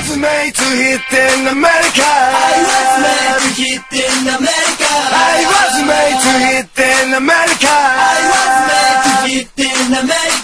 was made to hit in America. I was made to hit in America. I was made to hit in America. I was made to hit in America.